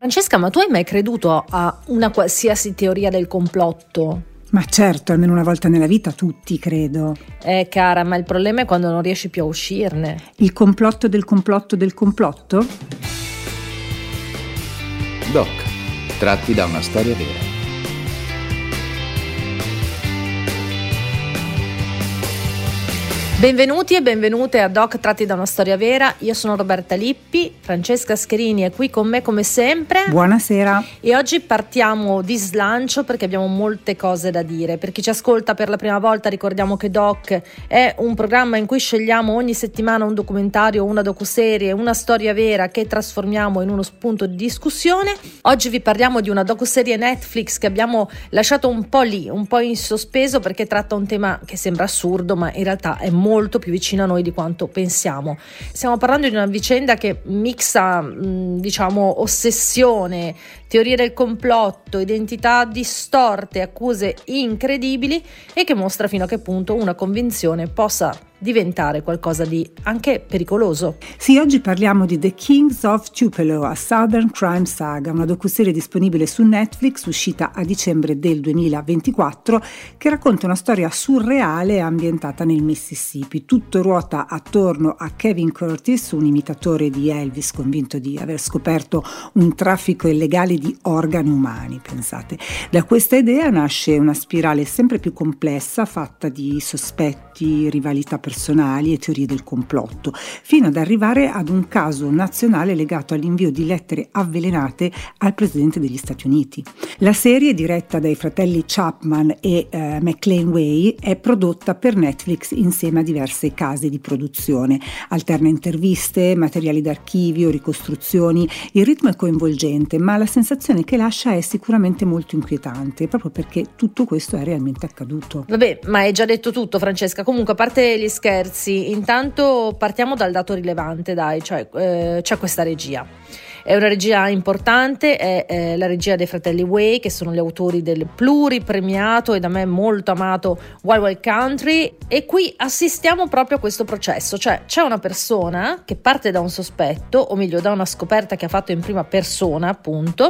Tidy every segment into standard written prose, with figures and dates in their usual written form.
Francesca, ma tu hai mai creduto a una qualsiasi teoria del complotto? Ma certo, almeno una volta nella vita tutti, credo. Cara, ma il problema è quando non riesci più a uscirne. Il complotto del complotto del complotto? Doc, tratti da una storia vera. Benvenuti e benvenute a Doc tratti da una storia vera. Io sono Roberta Lippi, Francesca Scherini è qui con me come sempre. Buonasera. E oggi partiamo di slancio perché abbiamo molte cose da dire. Per chi ci ascolta per la prima volta, ricordiamo che Doc è un programma in cui scegliamo ogni settimana un documentario, una docuserie, una storia vera che trasformiamo in uno spunto di discussione. Oggi vi parliamo di una docuserie Netflix che abbiamo lasciato un po' lì, un po' in sospeso, perché tratta un tema che sembra assurdo ma in realtà è molto più vicino a noi di quanto pensiamo. Stiamo parlando di una vicenda che mixa, ossessione, teorie del complotto, identità distorte, accuse incredibili e che mostra fino a che punto una convinzione possa diventare qualcosa di anche pericoloso. Sì, oggi parliamo di The Kings of Tupelo, a Southern Crime Saga, una docuserie disponibile su Netflix uscita a dicembre del 2024 che racconta una storia surreale ambientata nel Mississippi. Tutto ruota attorno a Kevin Curtis, un imitatore di Elvis convinto di aver scoperto un traffico illegale di organi umani, pensate. Da questa idea nasce una spirale sempre più complessa fatta di sospetti, rivalità personali e teorie del complotto, fino ad arrivare ad un caso nazionale legato all'invio di lettere avvelenate al presidente degli Stati Uniti. La serie, diretta dai fratelli Chapman e McLean Way, è prodotta per Netflix insieme a diverse case di produzione. Alterna interviste, materiali d'archivio, ricostruzioni. Il ritmo è coinvolgente, ma la sensazione che lascia è sicuramente molto inquietante, proprio perché tutto questo è realmente accaduto. Vabbè, ma hai già detto tutto, Francesca. Comunque, a parte gli scherzi, intanto partiamo dal dato rilevante, dai, cioè c'è questa regia. È una regia importante, è la regia dei fratelli Way, che sono gli autori del pluripremiato e da me molto amato Wild Wild Country, e qui assistiamo proprio a questo processo, cioè c'è una persona che parte da un sospetto, o meglio da una scoperta che ha fatto in prima persona, appunto,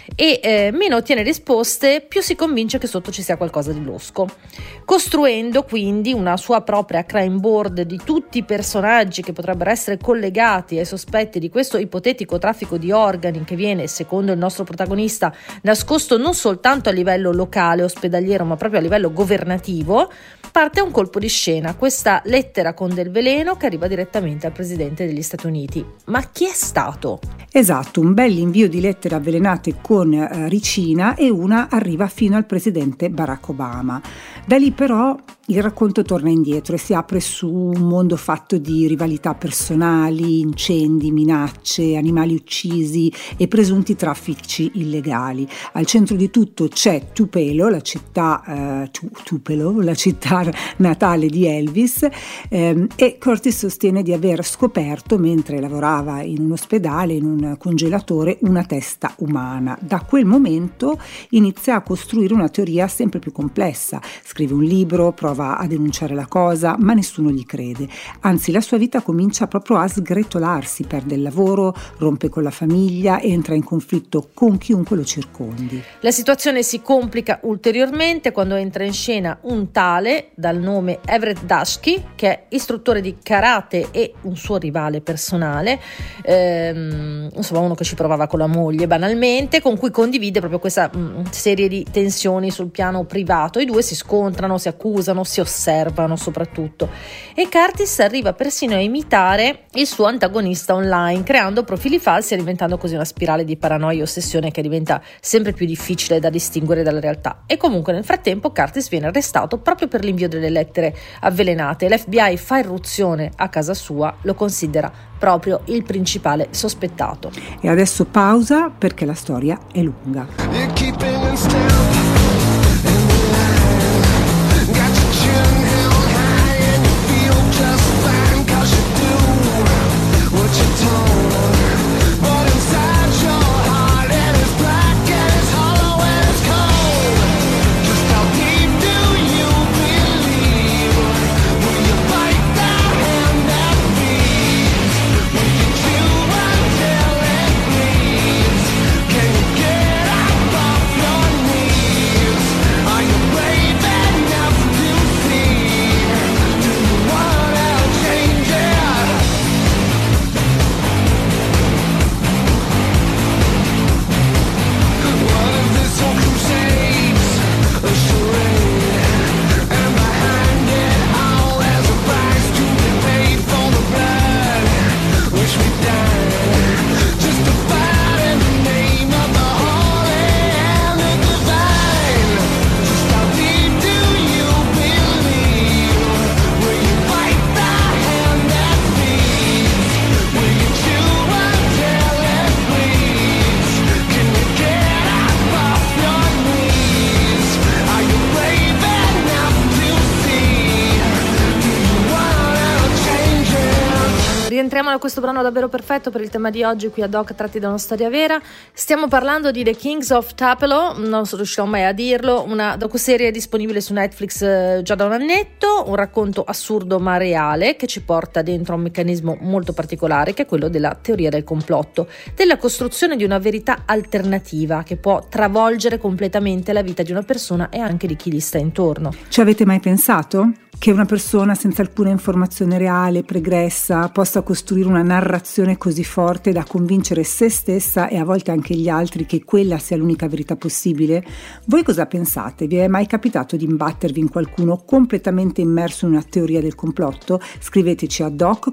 e meno ottiene risposte, più si convince che sotto ci sia qualcosa di losco, costruendo quindi una sua propria crime board di tutti i personaggi che potrebbero essere collegati ai sospetti di questo ipotetico traffico di organi che viene, secondo il nostro protagonista, nascosto non soltanto a livello locale, ospedaliero, ma proprio a livello governativo. Parte un colpo di scena, questa lettera con del veleno che arriva direttamente al presidente degli Stati Uniti. Ma chi è stato? Esatto, un bel invio di lettere avvelenate con ricina, e una arriva fino al presidente Barack Obama. Da lì però il racconto torna indietro e si apre su un mondo fatto di rivalità personali, incendi, minacce, animali uccisi e presunti traffici illegali. Al centro di tutto c'è Tupelo, la città natale di Elvis, e Curtis sostiene di aver scoperto, mentre lavorava in un ospedale, in un congelatore, una testa umana. Da quel momento inizia a costruire una teoria sempre più complessa. Scrive un libro, prova a denunciare la cosa, ma nessuno gli crede. Anzi, la sua vita comincia proprio a sgretolarsi, perde il lavoro, rompe con la famiglia, entra in conflitto con chiunque lo circondi. La situazione si complica ulteriormente quando entra in scena un tale dal nome Everett Dashki, che è istruttore di karate e un suo rivale personale, insomma uno che ci provava con la moglie banalmente, con cui condivide proprio questa serie di tensioni sul piano privato. I due si scontrano, si accusano, si osservano soprattutto, e Curtis arriva persino a imitare il suo antagonista online, creando profili falsi e alimentando così una spirale di paranoia e ossessione che diventa sempre più difficile da distinguere dalla realtà. E comunque nel frattempo Curtis viene arrestato proprio per l'invio delle lettere avvelenate. L'FBI fa irruzione a casa sua, lo considera proprio il principale sospettato. E adesso pausa perché la storia è lunga. Can Partiamo da questo brano davvero perfetto per il tema di oggi qui a Doc, tratti da una storia vera. Stiamo parlando di The Kings of Tupelo, non riuscirò mai a dirlo, una docuserie disponibile su Netflix già da un annetto, un racconto assurdo ma reale che ci porta dentro a un meccanismo molto particolare che è quello della teoria del complotto, della costruzione di una verità alternativa che può travolgere completamente la vita di una persona e anche di chi gli sta intorno. Ci avete mai pensato che una persona senza alcuna informazione reale, pregressa, possa costruire una narrazione così forte da convincere se stessa e a volte anche gli altri che quella sia l'unica verità possibile? Voi cosa pensate? Vi è mai capitato di imbattervi in qualcuno completamente immerso in una teoria del complotto? Scriveteci a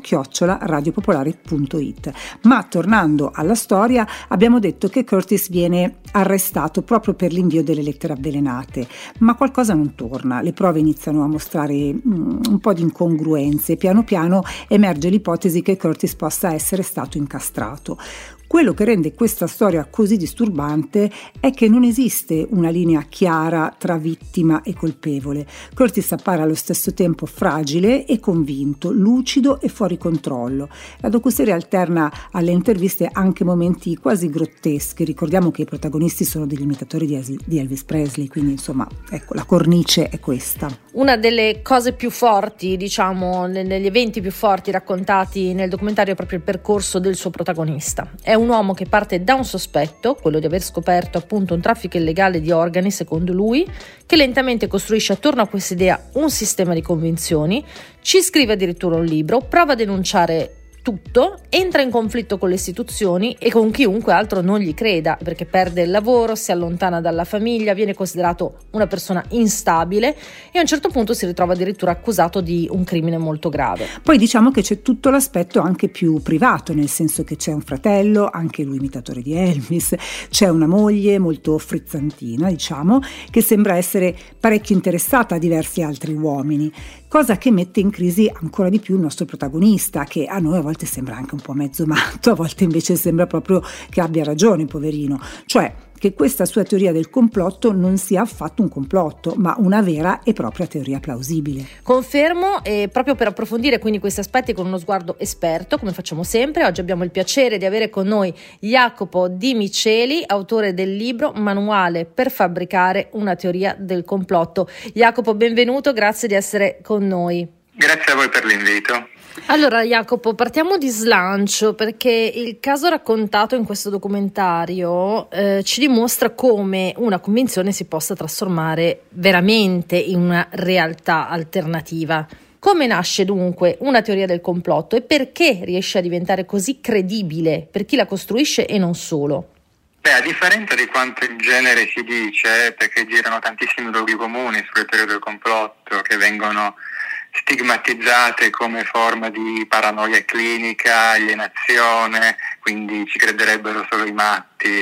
doc@radiopopolare.it. Ma tornando alla storia, abbiamo detto che Curtis viene arrestato proprio per l'invio delle lettere avvelenate, ma qualcosa non torna, le prove iniziano a mostrare un po' di incongruenze, piano piano emerge l'ipotesi che Curtis possa essere stato incastrato. Quello che rende questa storia così disturbante è che non esiste una linea chiara tra vittima e colpevole. Curtis appare allo stesso tempo fragile e convinto, lucido e fuori controllo. La docuserie alterna alle interviste anche momenti quasi grotteschi. Ricordiamo che i protagonisti sono degli imitatori di Elvis Presley, quindi insomma, ecco, la cornice è questa. Una delle cose più forti, diciamo, negli eventi più forti raccontati nel documentario è proprio il percorso del suo protagonista. È un uomo che parte da un sospetto, quello di aver scoperto appunto un traffico illegale di organi secondo lui, che lentamente costruisce attorno a questa idea un sistema di convinzioni, ci scrive addirittura un libro, prova a denunciare tutto, entra in conflitto con le istituzioni e con chiunque altro non gli creda, perché perde il lavoro, si allontana dalla famiglia, viene considerato una persona instabile e a un certo punto si ritrova addirittura accusato di un crimine molto grave. Poi diciamo che c'è tutto l'aspetto anche più privato, nel senso che c'è un fratello, anche lui imitatore di Elvis, c'è una moglie molto frizzantina, diciamo, che sembra essere parecchio interessata a diversi altri uomini, cosa che mette in crisi ancora di più il nostro protagonista, che a noi a volte sembra anche un po' mezzo matto, a volte invece sembra proprio che abbia ragione, poverino, cioè che questa sua teoria del complotto non sia affatto un complotto, ma una vera e propria teoria plausibile. Confermo, e proprio per approfondire quindi questi aspetti con uno sguardo esperto, come facciamo sempre, oggi abbiamo il piacere di avere con noi Jacopo Di Miceli, autore del libro Manuale per fabbricare una teoria del complotto. Jacopo, benvenuto, grazie di essere con noi. Grazie a voi per l'invito. Allora Jacopo, partiamo di slancio perché il caso raccontato in questo documentario ci dimostra come una convinzione si possa trasformare veramente in una realtà alternativa. Come nasce dunque una teoria del complotto e perché riesce a diventare così credibile per chi la costruisce e non solo? A differenza di quanto in genere si dice, perché girano tantissimi luoghi comuni sulle teorie del complotto che vengono stigmatizzate come forma di paranoia clinica, alienazione, quindi ci crederebbero solo i matti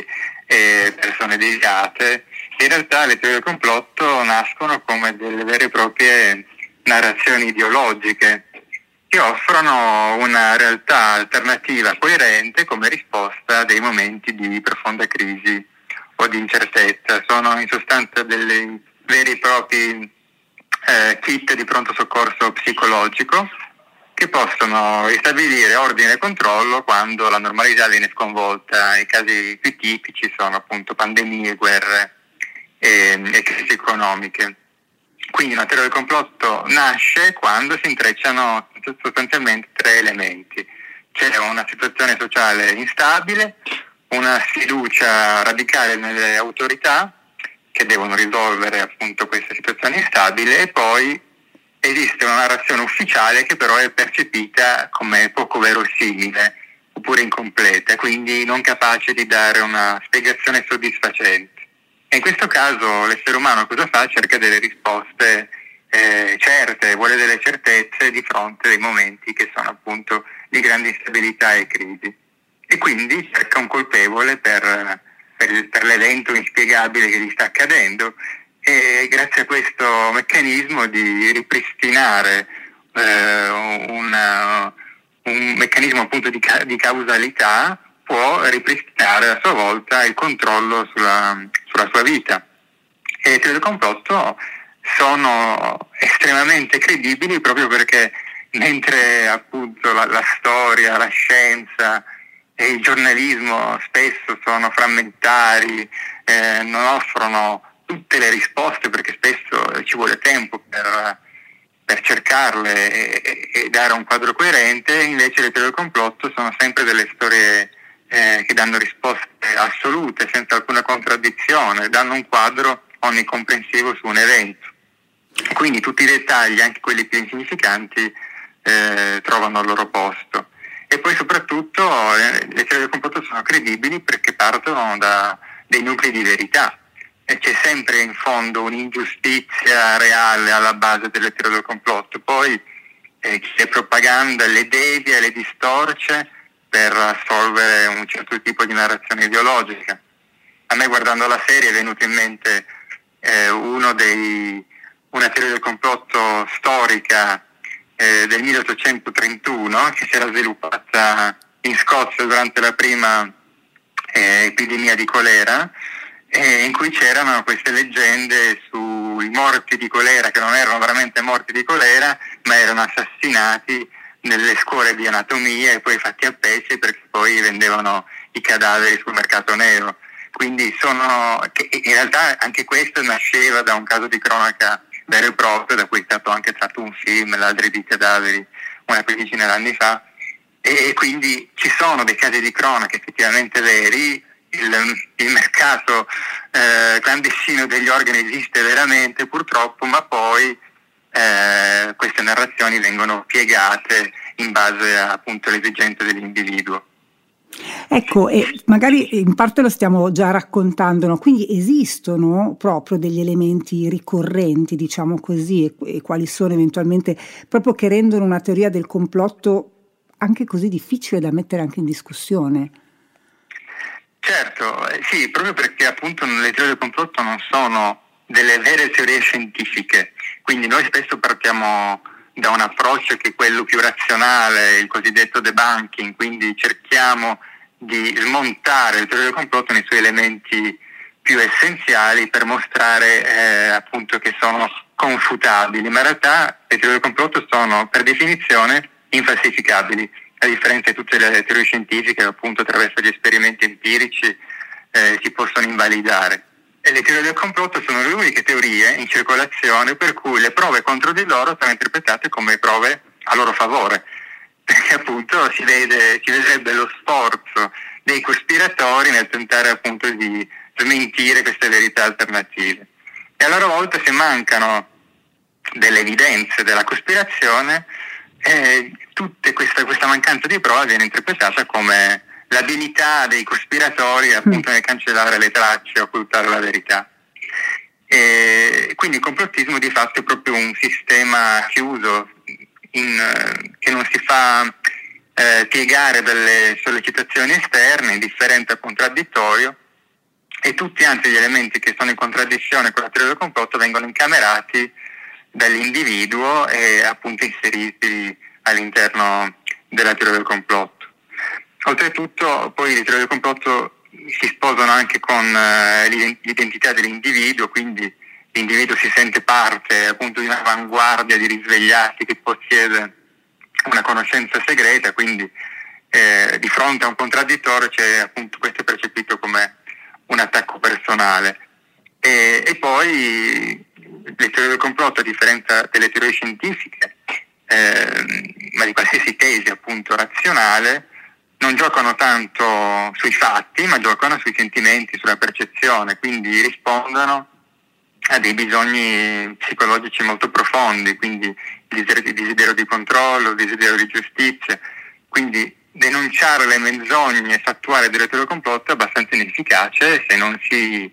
e persone deviate. In realtà le teorie del complotto nascono come delle vere e proprie narrazioni ideologiche che offrono una realtà alternativa coerente come risposta a dei momenti di profonda crisi o di incertezza. Sono in sostanza dei veri e propri kit di pronto soccorso psicologico che possono ristabilire ordine e controllo quando la normalità viene sconvolta. I casi più tipici sono appunto pandemie, guerre e crisi economiche. Quindi una teoria del complotto nasce quando si intrecciano sostanzialmente tre elementi. C'è una situazione sociale instabile, una sfiducia radicale nelle autorità che devono risolvere appunto questa situazione instabile e poi esiste una narrazione ufficiale che però è percepita come poco verosimile oppure incompleta, quindi non capace di dare una spiegazione soddisfacente. E in questo caso l'essere umano cosa fa? Cerca delle risposte certe, vuole delle certezze di fronte ai momenti che sono appunto di grande instabilità e crisi. E quindi cerca un colpevole per l'evento inspiegabile che gli sta accadendo e grazie a questo meccanismo di ripristinare un meccanismo appunto di causalità può ripristinare a sua volta il controllo sulla sua vita. E le teorie del complotto sono estremamente credibili proprio perché mentre appunto la storia, la scienza e il giornalismo spesso sono frammentari, non offrono tutte le risposte perché spesso ci vuole tempo per cercarle e dare un quadro coerente. Invece le teorie del complotto sono sempre delle storie che danno risposte assolute, senza alcuna contraddizione, danno un quadro onnicomprensivo su un evento. Quindi tutti i dettagli, anche quelli più insignificanti, trovano il loro posto. E poi soprattutto le teorie del complotto sono credibili perché partono da dei nuclei di verità. E c'è sempre in fondo un'ingiustizia reale alla base delle teorie del complotto. Poi chi le propaganda le devia, le distorce per assolvere un certo tipo di narrazione ideologica. A me, guardando la serie, è venuto in mente una teoria del complotto storica del 1831 che si era sviluppata in Scozia durante la prima epidemia di colera, in cui c'erano queste leggende sui morti di colera, che non erano veramente morti di colera, ma erano assassinati nelle scuole di anatomia e poi fatti a pezzi perché poi vendevano i cadaveri sul mercato nero. Quindi in realtà anche questo nasceva da un caso di cronaca vero e proprio, da cui è stato anche tratto un film, Ladri di cadaveri, una quindicina d'anni fa, e quindi ci sono dei casi di cronaca effettivamente veri. Il mercato clandestino degli organi esiste veramente, purtroppo, ma poi queste narrazioni vengono piegate in base appunto alle esigenze dell'individuo. Ecco, e magari in parte lo stiamo già raccontando, no? Quindi esistono proprio degli elementi ricorrenti, diciamo così, e quali sono eventualmente proprio che rendono una teoria del complotto anche così difficile da mettere anche in discussione? Certo, sì, proprio perché appunto le teorie del complotto non sono delle vere teorie scientifiche, quindi noi spesso partiamo da un approccio che è quello più razionale, il cosiddetto debunking, quindi cerchiamo di smontare le teorie del complotto nei suoi elementi più essenziali per mostrare appunto che sono confutabili, ma in realtà le teorie del complotto sono per definizione infalsificabili, a differenza di tutte le teorie scientifiche che appunto attraverso gli esperimenti empirici si possono invalidare. E le teorie del complotto sono le uniche teorie in circolazione per cui le prove contro di loro sono interpretate come prove a loro favore, perché appunto si vedrebbe lo sforzo dei cospiratori nel tentare appunto di smentire queste verità alternative. E a loro volta, se mancano delle evidenze della cospirazione, tutta questa mancanza di prova viene interpretata come l'abilità dei cospiratori appunto nel cancellare le tracce, occultare la verità. E quindi il complottismo di fatto è proprio un sistema chiuso che non si fa piegare dalle sollecitazioni esterne, indifferente al contraddittorio, e tutti anzi gli elementi che sono in contraddizione con la teoria del complotto vengono incamerati dall'individuo e appunto inseriti all'interno della teoria del complotto. Oltretutto poi le teorie del complotto si sposano anche con l'identità dell'individuo, quindi l'individuo si sente parte appunto di un'avanguardia di risvegliati che possiede una conoscenza segreta, quindi di fronte a un contraddittorio c'è appunto questo percepito come un attacco personale. E poi le teorie del complotto, a differenza delle teorie scientifiche, ma di qualsiasi tesi appunto razionale, non giocano tanto sui fatti, ma giocano sui sentimenti, sulla percezione, quindi rispondono a dei bisogni psicologici molto profondi, quindi il desiderio di controllo, il desiderio di giustizia. Quindi denunciare le menzogne e fattuare delle teorie del complotto è abbastanza inefficace se non si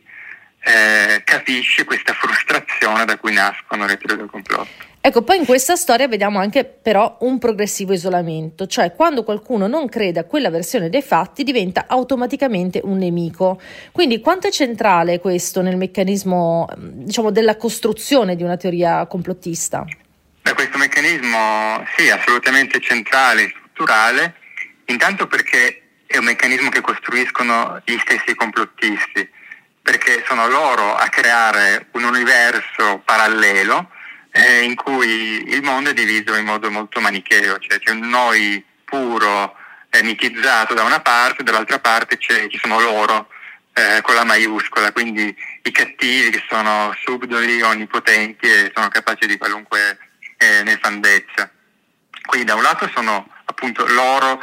capisce questa frustrazione da cui nascono le teorie del complotto. Ecco, poi in questa storia vediamo anche però un progressivo isolamento, cioè quando qualcuno non crede a quella versione dei fatti diventa automaticamente un nemico. Quindi quanto è centrale questo nel meccanismo, diciamo, della costruzione di una teoria complottista? Questo meccanismo sì, assolutamente centrale, strutturale, intanto perché è un meccanismo che costruiscono gli stessi complottisti, perché sono loro a creare un universo parallelo in cui il mondo è diviso in modo molto manicheo, cioè c'è un noi puro, mitizzato da una parte, dall'altra parte ci sono loro, con la maiuscola, quindi i cattivi che sono subdoli, onnipotenti e sono capaci di qualunque nefandezza. Quindi da un lato sono appunto loro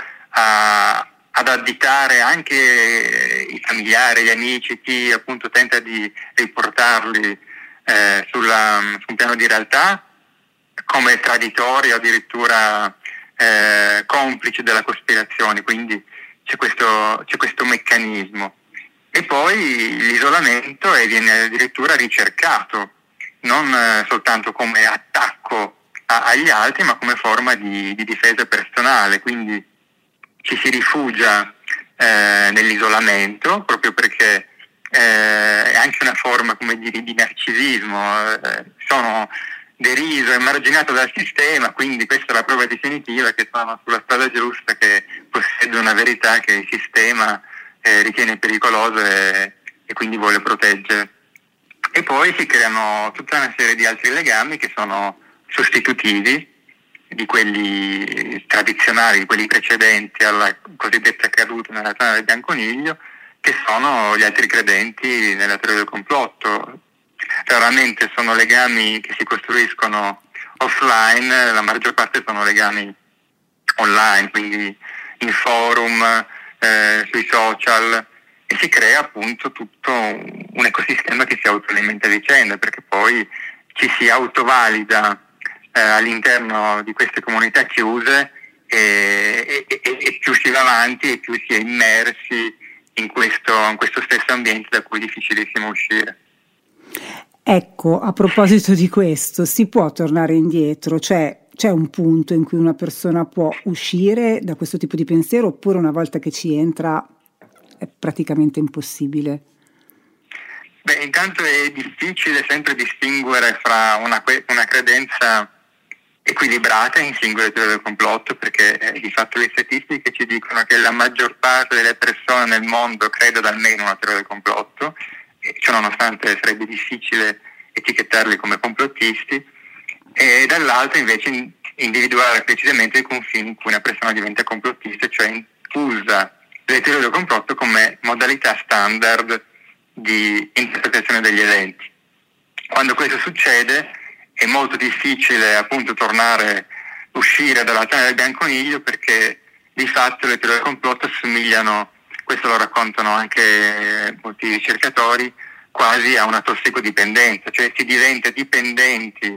ad additare anche i familiari, gli amici, chi appunto tenta di riportarli su un piano di realtà come traditori o addirittura complici della cospirazione, quindi c'è questo meccanismo. E poi l'isolamento viene addirittura ricercato, non soltanto come attacco agli altri, ma come forma di difesa personale, quindi ci si rifugia nell'isolamento, proprio perché è anche una forma, come dire, di narcisismo, sono deriso, emarginato dal sistema, quindi questa è la prova definitiva che sono sulla strada giusta, che possiedo una verità che il sistema ritiene pericolosa e quindi vuole proteggere. E poi si creano tutta una serie di altri legami che sono sostitutivi di quelli tradizionali, di quelli precedenti alla cosiddetta caduta nella tana del bianconiglio, che sono gli altri credenti nella teoria del complotto. Raramente sono legami che si costruiscono offline, la maggior parte sono legami online, quindi in forum, sui social, e si crea appunto tutto un ecosistema che si autoalimenta a vicenda, perché poi ci si autovalida all'interno di queste comunità chiuse e più si va avanti e più si è immersi in questo stesso ambiente da cui è difficilissimo uscire. Ecco, a proposito di questo, si può tornare indietro? Cioè, c'è un punto in cui una persona può uscire da questo tipo di pensiero, oppure una volta che ci entra è praticamente impossibile? Beh, intanto è difficile sempre distinguere fra una credenza equilibrata in singole teorie del complotto, perché di fatto le statistiche ci dicono che la maggior parte delle persone nel mondo crede ad almeno una teoria del complotto, e ciò nonostante sarebbe difficile etichettarli come complottisti, e dall'altro invece individuare precisamente i confini in cui una persona diventa complottista, cioè usa le teorie del complotto come modalità standard di interpretazione degli eventi. Quando questo succede è molto difficile appunto uscire dalla tana del bianconiglio, perché di fatto le teorie del complotto assomigliano, questo lo raccontano anche molti ricercatori, quasi a una tossicodipendenza, cioè si diventa dipendenti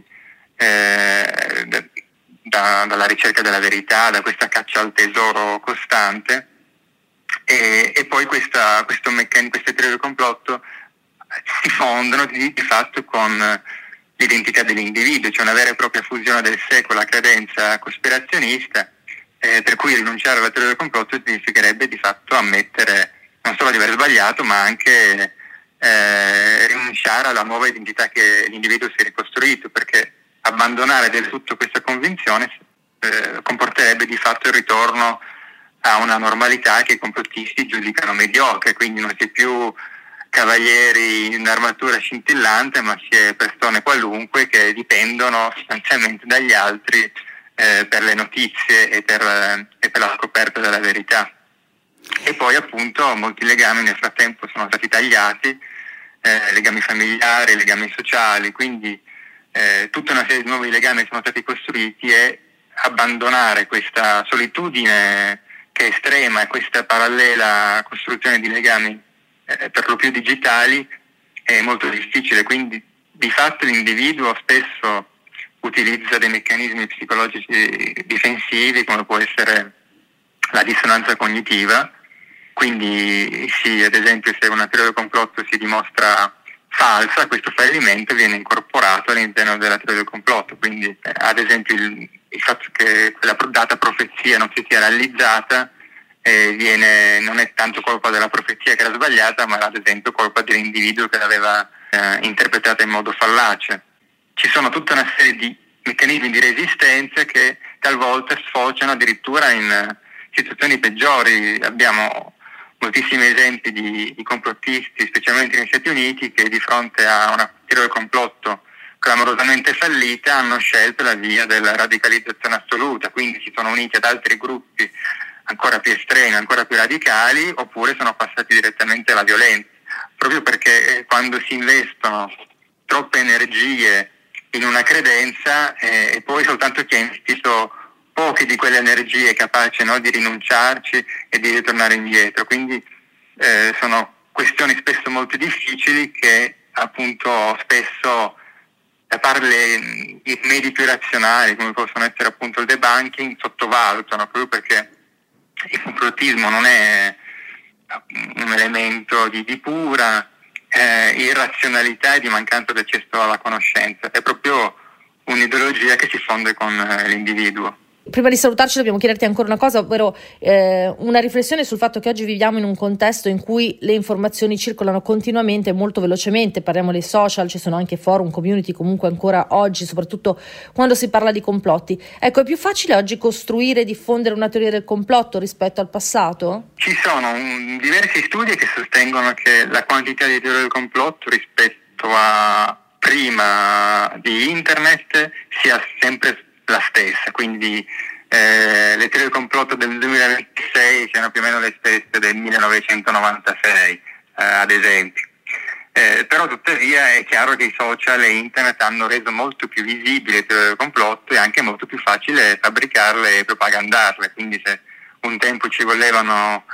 dalla ricerca della verità, da questa caccia al tesoro costante, e poi queste teorie del complotto si fondono di fatto con l'identità dell'individuo, cioè una vera e propria fusione del sé con la credenza cospirazionista, per cui rinunciare alla teoria del complotto significherebbe di fatto ammettere non solo di aver sbagliato, ma anche rinunciare alla nuova identità che l'individuo si è ricostruito, perché abbandonare del tutto questa convinzione comporterebbe di fatto il ritorno a una normalità che i complottisti giudicano mediocre, quindi non si è più cavalieri in armatura scintillante, ma si è persone qualunque che dipendono sostanzialmente dagli altri per le notizie e per la scoperta della verità. E poi appunto molti legami nel frattempo sono stati tagliati, legami familiari, legami sociali, quindi tutta una serie di nuovi legami sono stati costruiti, e abbandonare questa solitudine che è estrema e questa parallela costruzione di legami per lo più digitali è molto difficile. Quindi di fatto l'individuo spesso utilizza dei meccanismi psicologici difensivi, come può essere la dissonanza cognitiva. Quindi sì, ad esempio, se una teoria del complotto si dimostra falsa, questo fallimento viene incorporato all'interno della teoria del complotto. Quindi ad esempio il fatto che quella data profezia non si sia realizzata non è tanto colpa della profezia che era sbagliata, ma ad esempio colpa dell'individuo che l'aveva interpretata in modo fallace. Ci sono tutta una serie di meccanismi di resistenza che talvolta sfociano addirittura in situazioni peggiori. Abbiamo moltissimi esempi di complottisti, specialmente negli Stati Uniti, che di fronte a una teoria del complotto clamorosamente fallita, hanno scelto la via della radicalizzazione assoluta, quindi si sono uniti ad altri gruppi ancora più estremi, ancora più radicali, oppure sono passati direttamente alla violenza, proprio perché quando si investono troppe energie in una credenza e poi soltanto chi ha investito poche di quelle energie è capace, no, di rinunciarci e di ritornare indietro, quindi sono questioni spesso molto difficili che appunto spesso da parte i medi più razionali, come possono essere appunto il debunking, sottovalutano, proprio perché il complottismo non è un elemento di pura irrazionalità e di mancanza di accesso alla conoscenza, è proprio un'ideologia che si fonde con l'individuo. Prima di salutarci dobbiamo chiederti ancora una cosa, ovvero una riflessione sul fatto che oggi viviamo in un contesto in cui le informazioni circolano continuamente e molto velocemente. Parliamo dei social, ci sono anche forum, community comunque ancora oggi, soprattutto quando si parla di complotti. Ecco, è più facile oggi costruire e diffondere una teoria del complotto rispetto al passato? Ci sono diversi studi che sostengono che la quantità di teorie del complotto rispetto a prima di internet sia sempre la stessa, quindi le teorie del complotto del 2026 siano più o meno le stesse del 1996, ad esempio. Però tuttavia è chiaro che i social e internet hanno reso molto più visibili le teorie del complotto e anche molto più facile fabbricarle e propagandarle, quindi se un tempo ci volevano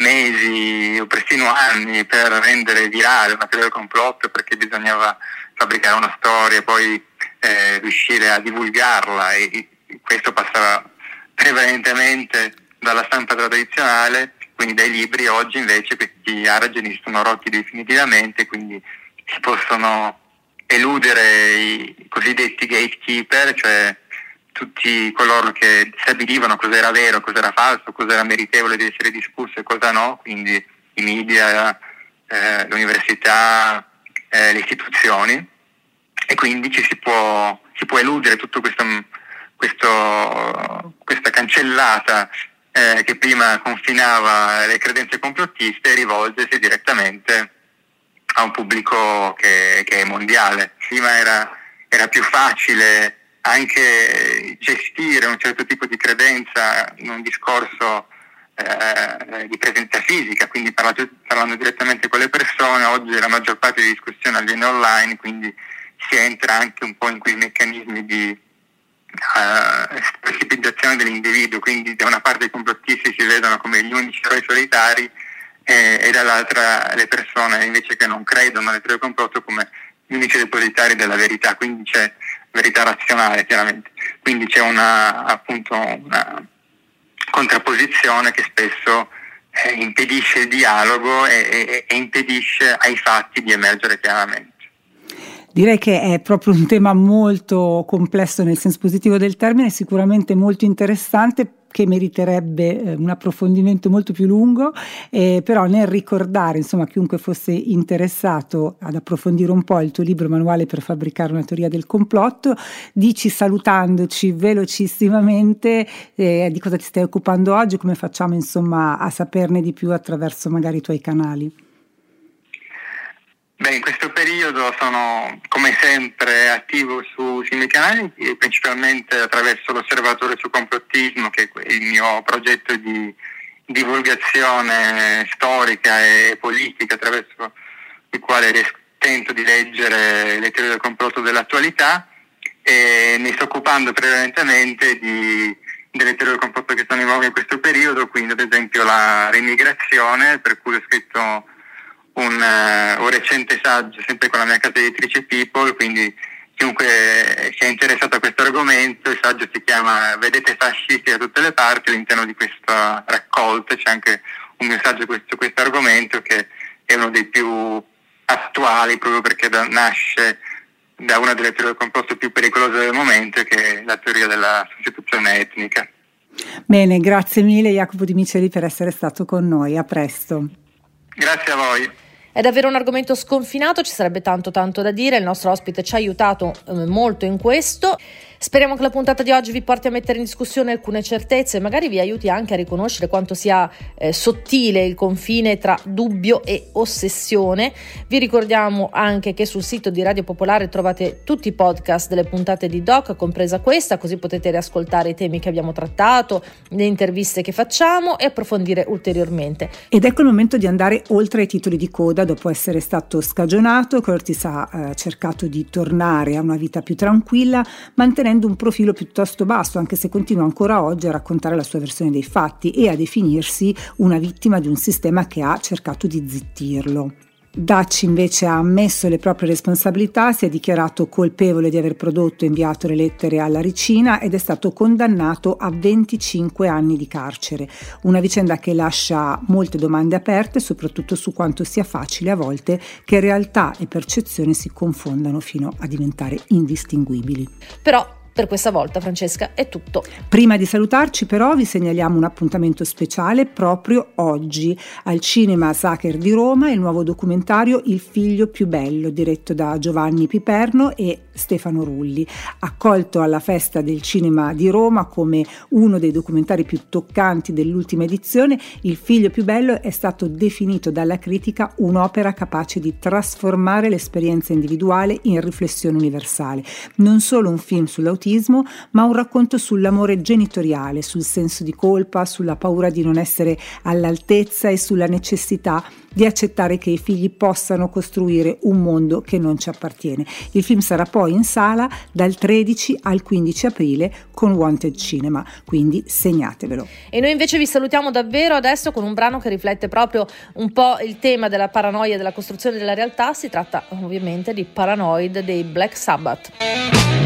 mesi o persino anni per rendere virale una teoria del complotto perché bisognava fabbricare una storia e poi riuscire a divulgarla, e questo passava prevalentemente dalla stampa tradizionale, quindi dai libri. Oggi invece questi argini sono rotti definitivamente, quindi si possono eludere i cosiddetti gatekeeper, cioè tutti coloro che stabilivano cosa era vero, cosa era falso, cosa era meritevole di essere discusso e cosa no, quindi i media, l'università, le istituzioni. E quindi si può eludere tutto questa cancellata che prima confinava le credenze complottiste e rivolgersi direttamente a un pubblico che è mondiale. Prima era più facile anche gestire un certo tipo di credenza in un discorso di presenza fisica, quindi parlando direttamente con le persone. Oggi la maggior parte di discussione avviene online, quindi si entra anche un po' in quei meccanismi di stereotipizzazione dell'individuo, quindi da una parte i complottisti si vedono come gli unici eroi solitari e dall'altra le persone invece che non credono alle teorie del complotto come gli unici depositari della verità, quindi c'è verità razionale chiaramente, quindi c'è una contrapposizione che spesso impedisce il dialogo e impedisce ai fatti di emergere chiaramente. Direi che è proprio un tema molto complesso nel senso positivo del termine, sicuramente molto interessante, che meriterebbe un approfondimento molto più lungo, però nel ricordare, insomma, chiunque fosse interessato ad approfondire un po' il tuo libro Manuale per fabbricare una teoria del complotto, dici, salutandoci velocissimamente, di cosa ti stai occupando oggi, come facciamo insomma a saperne di più attraverso magari i tuoi canali. Beh, in questo periodo sono come sempre attivo sui miei canali, principalmente attraverso l'Osservatorio sul complottismo, che è il mio progetto di divulgazione storica e politica, attraverso il quale tento di leggere le teorie del complotto dell'attualità, e mi sto occupando prevalentemente delle teorie del complotto che sono in voga in questo periodo, quindi ad esempio la reimmigrazione, per cui ho scritto un recente saggio sempre con la mia casa editrice People, quindi chiunque sia interessato a questo argomento, il saggio si chiama Vedete fascisti da tutte le parti. All'interno di questa raccolta c'è anche un mio saggio su questo argomento, che è uno dei più attuali proprio perché nasce da una delle teorie del complotto più pericolose del momento, che è la teoria della sostituzione etnica. Bene, grazie mille Jacopo Di Miceli per essere stato con noi, a presto. Grazie a voi. È davvero un argomento sconfinato, ci sarebbe tanto da dire, il nostro ospite ci ha aiutato molto in questo. Speriamo che la puntata di oggi vi porti a mettere in discussione alcune certezze e magari vi aiuti anche a riconoscere quanto sia sottile il confine tra dubbio e ossessione. Vi ricordiamo anche che sul sito di Radio Popolare trovate tutti i podcast delle puntate di Doc, compresa questa, così potete riascoltare i temi che abbiamo trattato, le interviste che facciamo e approfondire ulteriormente. Ed ecco il momento di andare oltre ai titoli di coda. Dopo essere stato scagionato, Curtis ha cercato di tornare a una vita più tranquilla, mantenendo un profilo piuttosto basso, anche se continua ancora oggi a raccontare la sua versione dei fatti e a definirsi una vittima di un sistema che ha cercato di zittirlo. Dutch invece ha ammesso le proprie responsabilità, si è dichiarato colpevole di aver prodotto e inviato le lettere alla regina ed è stato condannato a 25 anni di carcere. Una vicenda che lascia molte domande aperte, soprattutto su quanto sia facile a volte che realtà e percezione si confondano fino a diventare indistinguibili. Però per questa volta, Francesca, è tutto. Prima di salutarci però vi segnaliamo un appuntamento speciale proprio oggi al Cinema Sacher di Roma, il nuovo documentario Il figlio più bello, diretto da Giovanni Piperno e Stefano Rulli. Accolto alla Festa del Cinema di Roma come uno dei documentari più toccanti dell'ultima edizione, Il figlio più bello è stato definito dalla critica un'opera capace di trasformare l'esperienza individuale in riflessione universale. Non solo un film sull'autismo, ma un racconto sull'amore genitoriale, sul senso di colpa, sulla paura di non essere all'altezza e sulla necessità di accettare che i figli possano costruire un mondo che non ci appartiene. Il film sarà poi in sala dal 13 al 15 aprile con Wanted Cinema, quindi segnatevelo. E noi invece vi salutiamo davvero adesso con un brano che riflette proprio un po' il tema della paranoia e della costruzione della realtà. Si tratta ovviamente di Paranoid dei Black Sabbath.